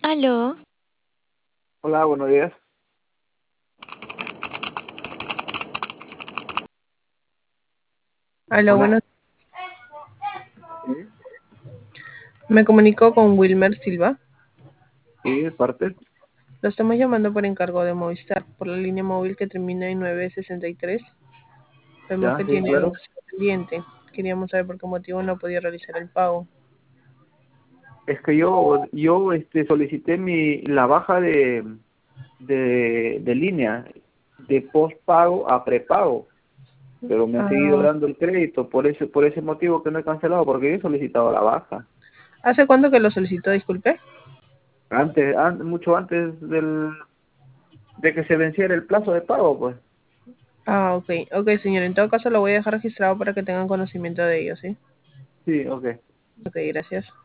Aló, Hola, buenos días. Aló, bueno, Hola. Sí, me comunicó con Wilmer Silva. sí, de parte. Lo estamos llamando por encargo de Movistar, por la línea móvil que termina en 963. Vemos Ya, que sí, tiene un claro. gasto pendiente. Queríamos saber por qué motivo no podía realizar el pago. Es que yo solicité la baja de línea, de postpago a prepago, pero me han seguido Ah, dando el crédito por ese motivo que no he cancelado, porque yo he solicitado la baja. ¿hace cuánto que lo solicitó? Disculpe. Mucho antes de que se venciera el plazo de pago, pues. Ah, ok. Ok, señor. En todo caso, lo voy a dejar registrado para que tengan conocimiento de ello, ¿sí? Sí, ok. Ok, gracias.